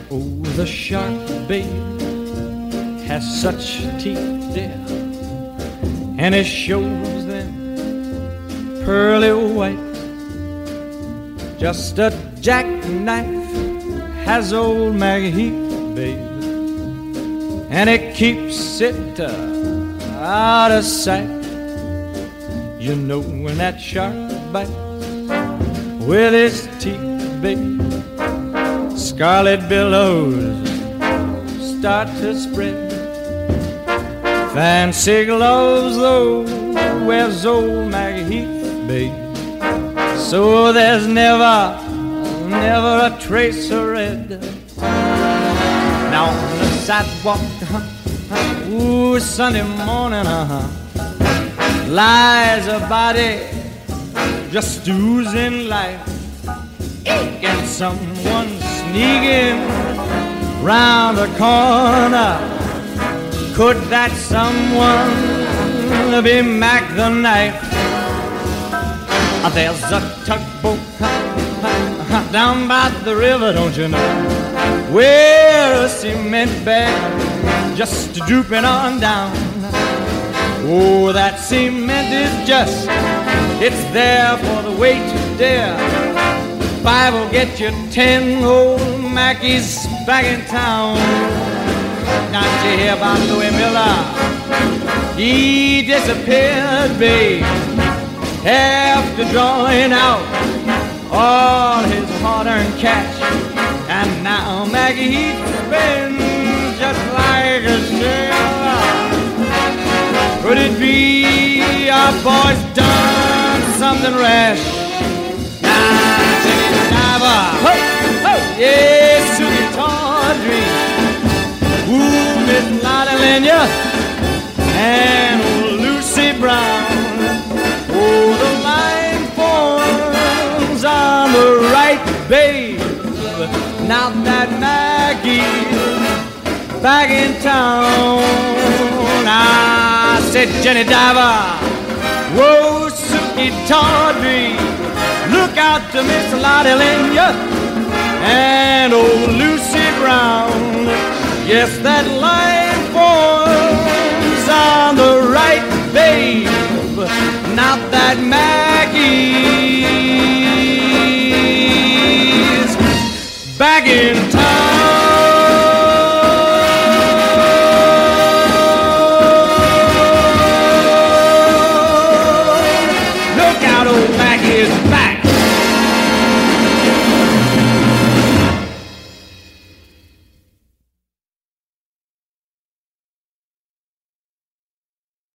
Oh, the shark, babe, has such teeth, dear, and it shows them pearly white. Just a jackknife has old Maggie Heath, babe, and it keeps it out of sight. You know when that shark bites with his teeth, babe, scarlet billows start to spread. Fancy gloves, though, wears old Maggie Heath, babe, so there's never a trace of red. Now on the sidewalk, ooh, Sunday morning, lies a body just oozing life. And someone sneaking round the corner. Could that someone be Mac the Knife? There's a tugboat down by the river, don't you know, where a cement bag just drooping on down. Oh, that cement is just, it's there for the weight to dare. 5 will get you 10 old Mackies back in town. Don't you hear about Louis Miller? He disappeared, babe, after drawing out all his hard-earned cash. And now Maggie Heath's been just like a sailor. Could it be our boy's done something rash? Now, Jenny Diver, ho, ho, yes, Susie Tawdry, ooh, Miss Lottie Lenya, and old Lucy Brown. Oh, the line forms on the right, babe. Now that Maggie's back in town. I said, Jenny Diver, whoa, Suki Tawdry, look out to Miss Lottie Lenya and old Lucy Brown. Yes, that line forms on the right, babe. Not that Maggie